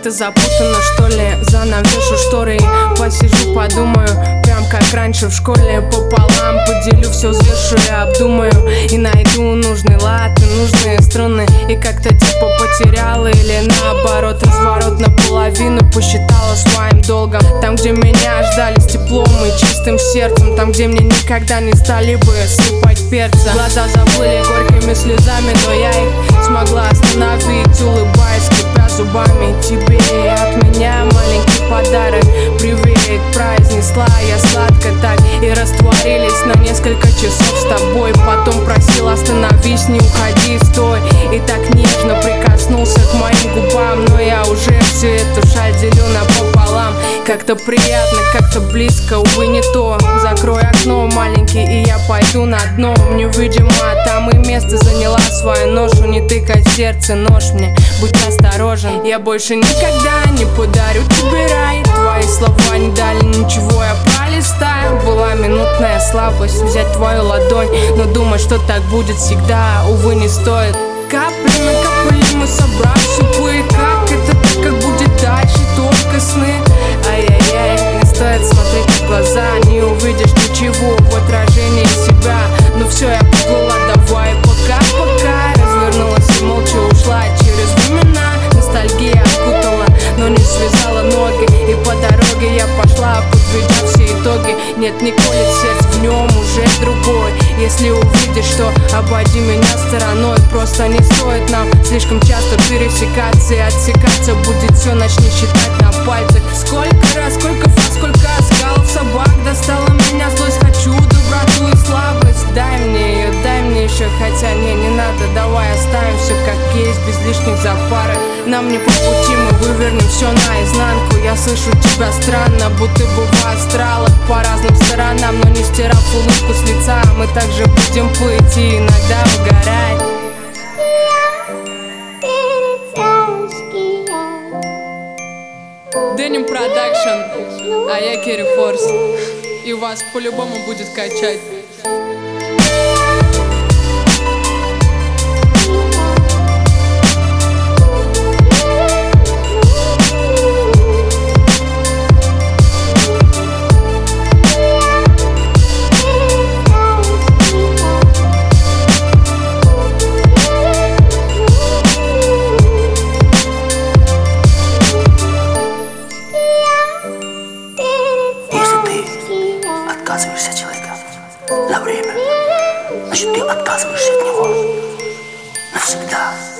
как-то запутано, что ли. Занавешу шторы и посижу, подумаю, прям как раньше в школе. Пополам поделю, все взвешу и обдумаю, и найду нужный лад и нужные струны. И как-то типа потеряла или наоборот разворот наполовину посчитала своим долгом. Там, где меня ждали с теплом и чистым сердцем, там, где мне никогда не стали бы сыпать перца. Глаза заплыли горькими слезами, но я их смогла остановить, улыбаясь, скрипя зубами. Тебе от меня маленький подарок, привет, произнесла я сладко так. И растворились на несколько часов с тобой. Потом просил, остановись, не уходи, стой. И так нежно прикоснулся к моим губам, но я уже всю эту шаль делю напополам. Как-то приятно, как-то близко, увы, не то. Закрой окно, маленький, и я пойду на дно. Мне, видимо, там и место заняла свою ношу. Не тыкай в сердце нож мне, будь осторожен. Я больше никогда не подарю тебе рай. Твои слова не дали ничего, я пролистаю. Была минутная слабость взять твою ладонь, но думать, что так будет всегда, увы, не стоит. Капли на капли мы собрали супы. Как это так, как будет дальше, только сны. Ай-яй-яй, не стоит смотреть в глаза, не увидишь ничего в отражении себя. Ну все, я поплыла, давай пока-пока. Развернулась и молча ушла через времена. Ностальгия окутала, но не связала ноги. И по дороге я пошла, подведя все итоги. Нет, не колет сердце, в нем уже другой. Если увидишь, что обойди меня стороной. Просто не стоит нам слишком часто пересекаться и отсекаться. Будет все, начни считать на пальцах. Сколько раз, сколько фраз, сколько оскалов собак достала меня злость. Хочу доброту и слабость. Дай мне ее, дай мне еще. Хотя не надо, давай оставим все как есть, без лишних запарок. Нам не по пути, мы вывернем все наизнанку. Я слышу тебя странно, будто бы в астралах по разным сторонам, но не стирав улыбку с лица. Мы также будем плыть и иногда выгорать. Деним Продакшн, а я Керри Форс. И вас по-любому будет качать. Отказываешься от человека на время, значит, ты отказываешься от него навсегда.